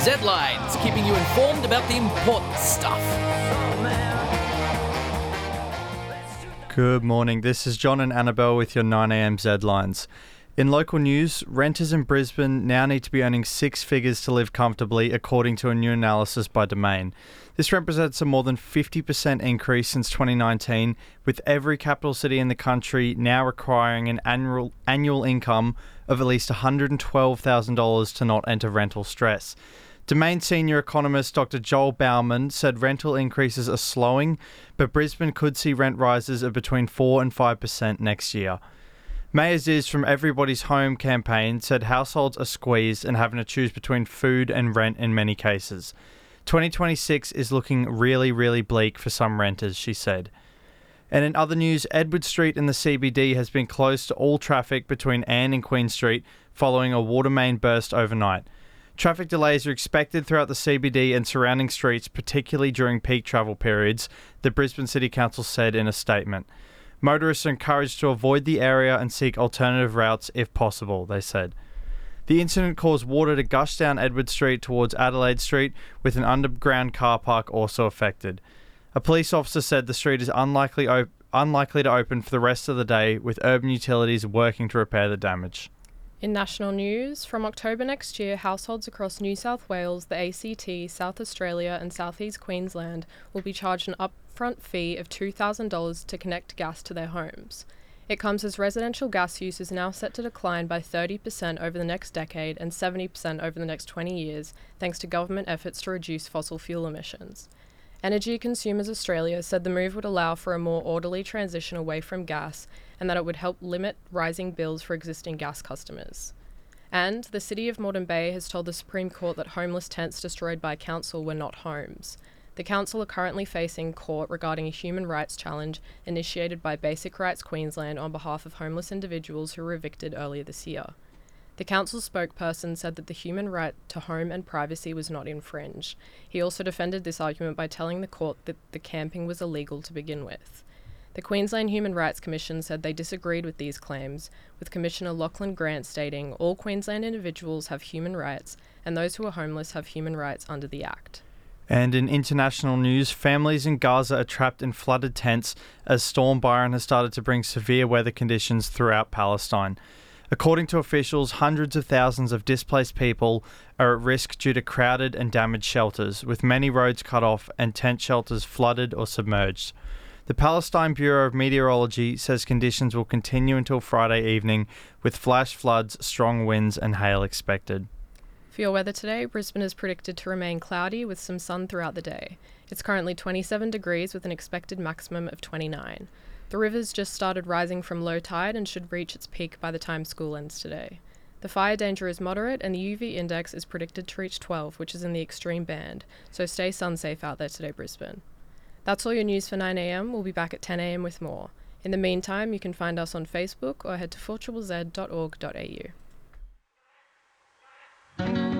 Z-Lines, keeping you informed about the important stuff. Good morning, this is John and Annabelle with your 9am Z-Lines. In local news, renters in Brisbane now need to be earning six figures to live comfortably, according to a new analysis by Domain. This represents a more than 50% increase since 2019, with every capital city in the country now requiring an annual income of at least $112,000 to not enter rental stress. Domain senior economist Dr. Joel Bauman said rental increases are slowing, but Brisbane could see rent rises of between 4 and 5% next year. May Aziz from Everybody's Home campaign said households are squeezed and having to choose between food and rent in many cases. 2026 is looking really, really bleak for some renters, she said. And in other news, Edward Street in the CBD has been closed to all traffic between Ann and Queen Street following a water main burst overnight. Traffic delays are expected throughout the CBD and surrounding streets, particularly during peak travel periods, the Brisbane City Council said in a statement. Motorists are encouraged to avoid the area and seek alternative routes if possible, they said. The incident caused water to gush down Edward Street towards Adelaide Street, with an underground car park also affected. A police officer said the street is unlikely to open for the rest of the day, with urban utilities working to repair the damage. In national news, from October next year, households across New South Wales, the ACT, South Australia and South East Queensland will be charged an upfront fee of $2,000 to connect gas to their homes. It comes as residential gas use is now set to decline by 30% over the next decade and 70% over the next 20 years, thanks to government efforts to reduce fossil fuel emissions. Energy Consumers Australia said the move would allow for a more orderly transition away from gas and that it would help limit rising bills for existing gas customers. And the City of Moreton Bay has told the Supreme Court that homeless tents destroyed by council were not homes. The council are currently facing court regarding a human rights challenge initiated by Basic Rights Queensland on behalf of homeless individuals who were evicted earlier this year. The council's spokesperson said that the human right to home and privacy was not infringed. He also defended this argument by telling the court that the camping was illegal to begin with. The Queensland Human Rights Commission said they disagreed with these claims, with Commissioner Lachlan Grant stating all Queensland individuals have human rights and those who are homeless have human rights under the Act. And in international news, families in Gaza are trapped in flooded tents as Storm Byron has started to bring severe weather conditions throughout Palestine. According to officials, hundreds of thousands of displaced people are at risk due to crowded and damaged shelters, with many roads cut off and tent shelters flooded or submerged. The Palestine Bureau of Meteorology says conditions will continue until Friday evening, with flash floods, strong winds and hail expected. For your weather today, Brisbane is predicted to remain cloudy with some sun throughout the day. It's currently 27 degrees with an expected maximum of 29. The river's just started rising from low tide and should reach its peak by the time school ends today. The fire danger is moderate and the UV index is predicted to reach 12, which is in the extreme band, so stay sun safe out there today, Brisbane. That's all your news for 9am. We'll be back at 10am with more. In the meantime, you can find us on Facebook or head to 4ZZZ.org.au.